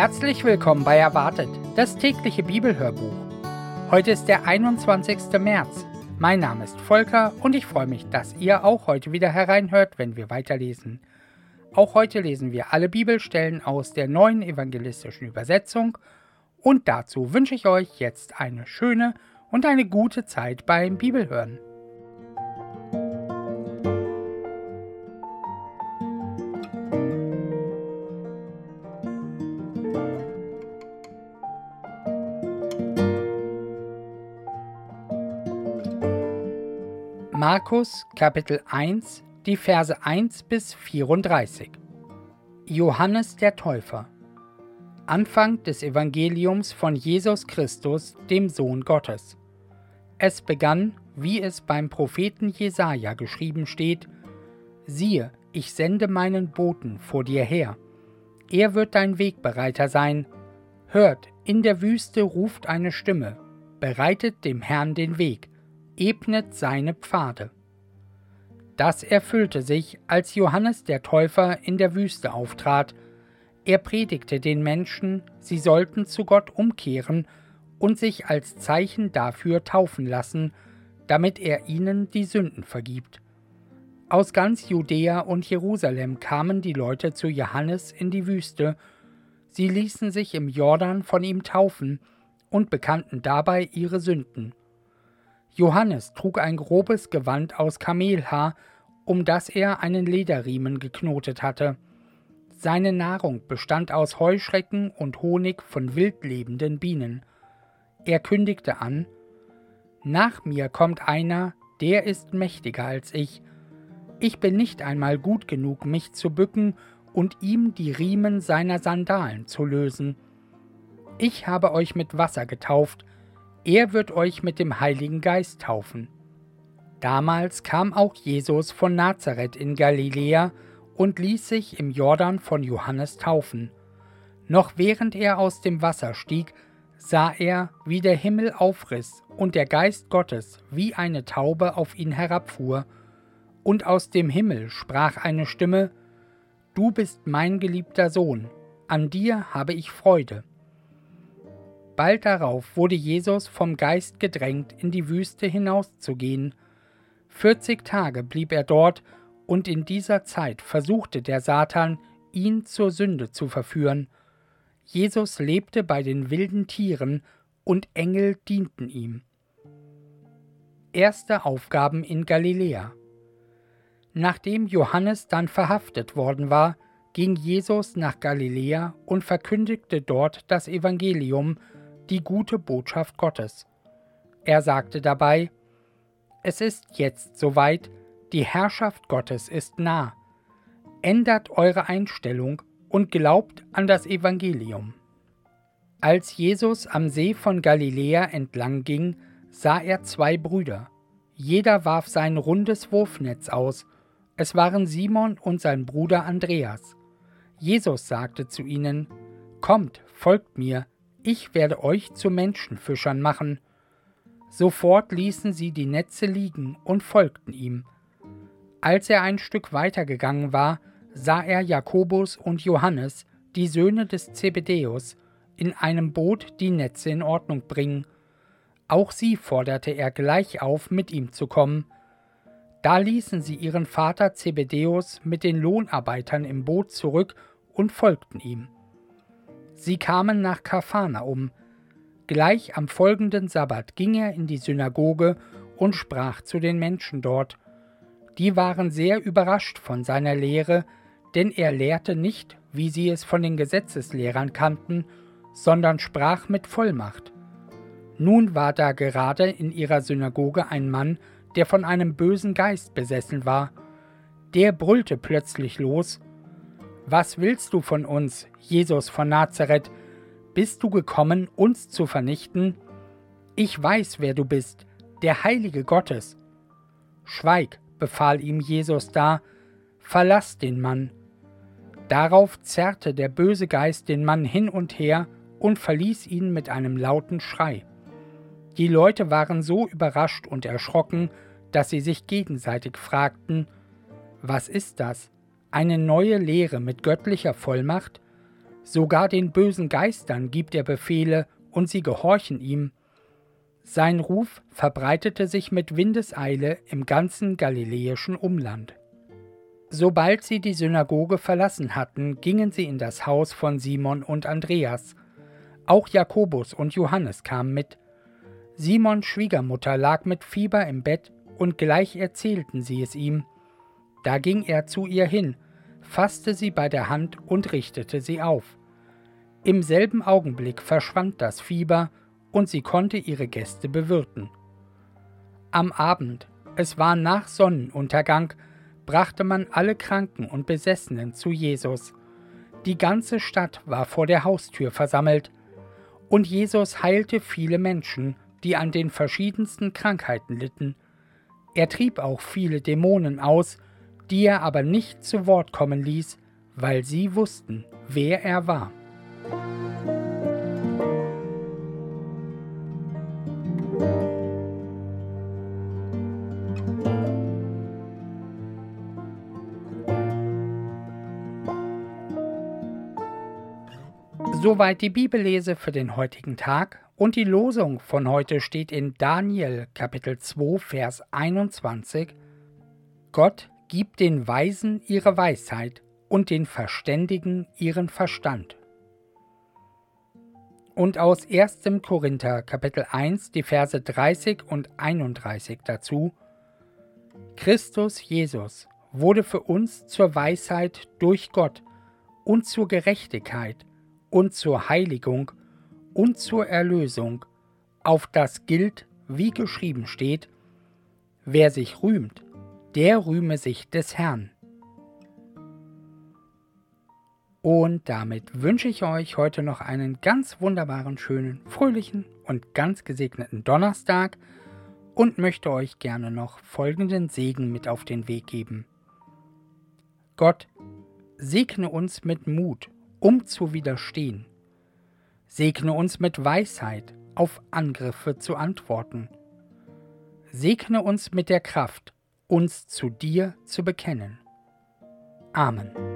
Herzlich willkommen bei Erwartet, das tägliche Bibelhörbuch. Heute ist der 21. März. Mein Name ist Volker und ich freue mich, dass ihr auch heute wieder hereinhört, wenn wir weiterlesen. Auch heute lesen wir alle Bibelstellen aus der neuen evangelistischen Übersetzung und dazu wünsche ich euch jetzt eine schöne und eine gute Zeit beim Bibelhören. Markus, Kapitel 1, die Verse 1 bis 34. Johannes der Täufer. Anfang des Evangeliums von Jesus Christus, dem Sohn Gottes. Es begann, wie es beim Propheten Jesaja geschrieben steht: Siehe, ich sende meinen Boten vor dir her. Er wird dein Wegbereiter sein. Hört, in der Wüste ruft eine Stimme: Bereitet dem Herrn den Weg, ebnet seine Pfade. Das erfüllte sich, als Johannes der Täufer in der Wüste auftrat. Er predigte den Menschen, sie sollten zu Gott umkehren und sich als Zeichen dafür taufen lassen, damit er ihnen die Sünden vergibt. Aus ganz Judäa und Jerusalem kamen die Leute zu Johannes in die Wüste. Sie ließen sich im Jordan von ihm taufen und bekannten dabei ihre Sünden. Johannes trug ein grobes Gewand aus Kamelhaar, um das er einen Lederriemen geknotet hatte. Seine Nahrung bestand aus Heuschrecken und Honig von wild lebenden Bienen. Er kündigte an: Nach mir kommt einer, der ist mächtiger als ich. Ich bin nicht einmal gut genug, mich zu bücken und ihm die Riemen seiner Sandalen zu lösen. Ich habe euch mit Wasser getauft, er wird euch mit dem Heiligen Geist taufen. Damals kam auch Jesus von Nazareth in Galiläa und ließ sich im Jordan von Johannes taufen. Noch während er aus dem Wasser stieg, sah er, wie der Himmel aufriss und der Geist Gottes wie eine Taube auf ihn herabfuhr. Und aus dem Himmel sprach eine Stimme: Du bist mein geliebter Sohn, an dir habe ich Freude. Bald darauf wurde Jesus vom Geist gedrängt, in die Wüste hinauszugehen. 40 Tage blieb er dort, und in dieser Zeit versuchte der Satan, ihn zur Sünde zu verführen. Jesus lebte bei den wilden Tieren, und Engel dienten ihm. Erste Aufgaben in Galiläa. Nachdem Johannes dann verhaftet worden war, ging Jesus nach Galiläa und verkündigte dort das Evangelium, die gute Botschaft Gottes. Er sagte dabei: Es ist jetzt soweit, die Herrschaft Gottes ist nah. Ändert eure Einstellung und glaubt an das Evangelium. Als Jesus am See von Galiläa entlang ging, sah er 2 Brüder. Jeder warf sein rundes Wurfnetz aus. Es waren Simon und sein Bruder Andreas. Jesus sagte zu ihnen: Kommt, folgt mir, ich werde euch zu Menschenfischern machen. Sofort ließen sie die Netze liegen und folgten ihm. Als er ein Stück weitergegangen war, sah er Jakobus und Johannes, die Söhne des Zebedäus, in einem Boot die Netze in Ordnung bringen. Auch sie forderte er gleich auf, mit ihm zu kommen. Da ließen sie ihren Vater Zebedäus mit den Lohnarbeitern im Boot zurück und folgten ihm. Sie kamen nach Kapharnaum. Gleich am folgenden Sabbat ging er in die Synagoge und sprach zu den Menschen dort. Die waren sehr überrascht von seiner Lehre, denn er lehrte nicht, wie sie es von den Gesetzeslehrern kannten, sondern sprach mit Vollmacht. Nun war da gerade in ihrer Synagoge ein Mann, der von einem bösen Geist besessen war. Der brüllte plötzlich los: Was willst du von uns, Jesus von Nazareth? Bist du gekommen, uns zu vernichten? Ich weiß, wer du bist, der Heilige Gottes. Schweig, befahl ihm Jesus da, verlass den Mann. Darauf zerrte der böse Geist den Mann hin und her und verließ ihn mit einem lauten Schrei. Die Leute waren so überrascht und erschrocken, dass sie sich gegenseitig fragten: Was ist das? Eine neue Lehre mit göttlicher Vollmacht? Sogar den bösen Geistern gibt er Befehle, und sie gehorchen ihm. Sein Ruf verbreitete sich mit Windeseile im ganzen galiläischen Umland. Sobald sie die Synagoge verlassen hatten, gingen sie in das Haus von Simon und Andreas. Auch Jakobus und Johannes kamen mit. Simons Schwiegermutter lag mit Fieber im Bett, und gleich erzählten sie es ihm. Da ging er zu ihr hin, fasste sie bei der Hand und richtete sie auf. Im selben Augenblick verschwand das Fieber, und sie konnte ihre Gäste bewirten. Am Abend, es war nach Sonnenuntergang, brachte man alle Kranken und Besessenen zu Jesus. Die ganze Stadt war vor der Haustür versammelt, und Jesus heilte viele Menschen, die an den verschiedensten Krankheiten litten. Er trieb auch viele Dämonen aus, die er aber nicht zu Wort kommen ließ, weil sie wussten, wer er war. Soweit die Bibellese für den heutigen Tag, und die Losung von heute steht in Daniel Kapitel 2, Vers 21. Gott gibt den Weisen ihre Weisheit und den Verständigen ihren Verstand. Und aus 1. Korinther Kapitel 1 die Verse 30 und 31 dazu: Christus Jesus wurde für uns zur Weisheit durch Gott und zur Gerechtigkeit und zur Heiligung und zur Erlösung, auf das gilt, wie geschrieben steht: Wer sich rühmt, der rühme sich des Herrn. Und damit wünsche ich euch heute noch einen ganz wunderbaren, schönen, fröhlichen und ganz gesegneten Donnerstag und möchte euch gerne noch folgenden Segen mit auf den Weg geben. Gott, segne uns mit Mut, um zu widerstehen. Segne uns mit Weisheit, auf Angriffe zu antworten. Segne uns mit der Kraft, uns zu dir zu bekennen. Amen.